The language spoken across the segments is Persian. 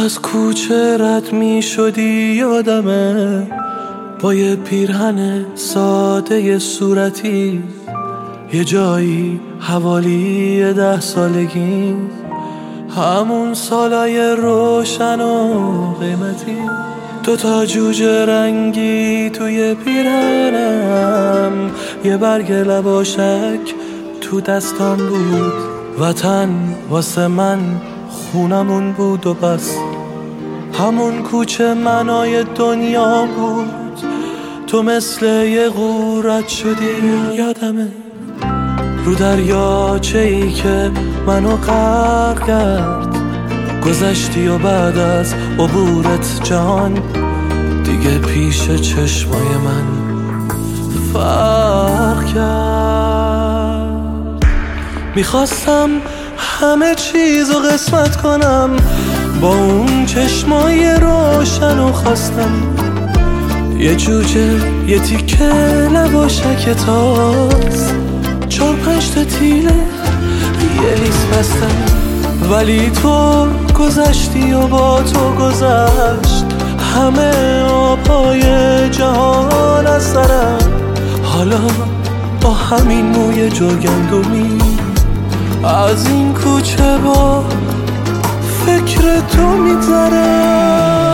از کوچه رد می شدی یادمه، با یه پیرهن ساده صورتی، یه جایی حوالی 10 سالگی، همون سالای روشن و قیمتی. 2 تا جوجه رنگی توی پیرهنم، یه برگ لباشک تو دستام بود. وطن واسه من خونمون بود و بس، همون کوچه منای دنیا بود. تو مثل یه غورت شدی یادمه، رو دریاچه‌ای که منو غرق کرد. گذشتی و بعد از عبورت جهان دیگه پیش چشمای من فرق کرد. میخواستم همه چیزو قسمت کنم با اون چشمای روشن و خواستم یه جوجه، یه تیکه لباشک تاس، 4-5 تا تیله، یه لیس بستم. ولی تو گذشتی و با تو گذشت همه آبهای جهان از سرم. حالا با همین موی جوگندمی از این کوچه با فکر تو میگذرم.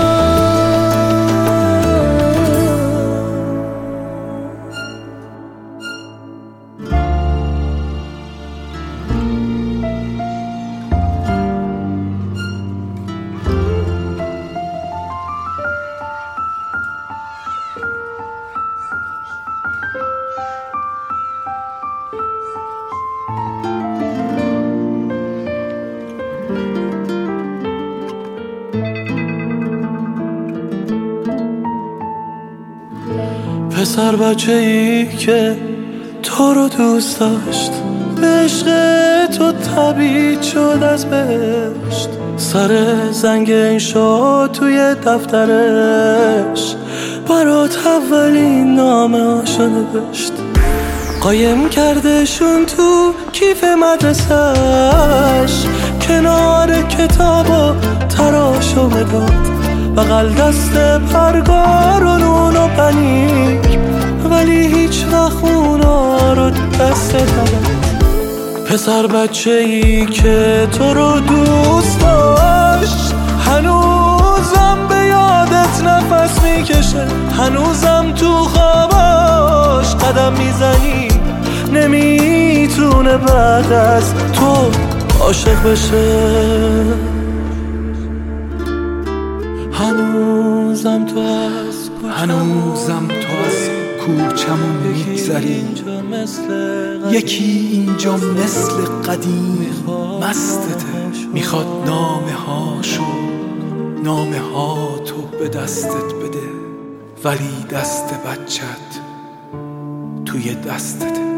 پسر بچه‌ای که تو رو دوست داشت، به عشق تو تبعید شد از بهشت. سر زنگ انشا توی دفترش برات اولین نامه هاشو نوشت. قایم کردشون تو کیف مدرسهش، کنار کتاب و تراش و مداد، بغل دست پرگار و نون و پنیر، ولی هیچ وقت اونا رو دست نداد. پسر بچه‌ای که تو رو دوست داشت هنوزم به یادت نفس میکشه، هنوزم تو خواباش قدم میزنی، نمیتونه بعد از تو عاشق بشه. هنوزم تو از کوچمون میگذری، یکی اینجا مثل قدیم مستته، میخواد نامه ها تو به دستت بده، ولی دست بچت توی دستته.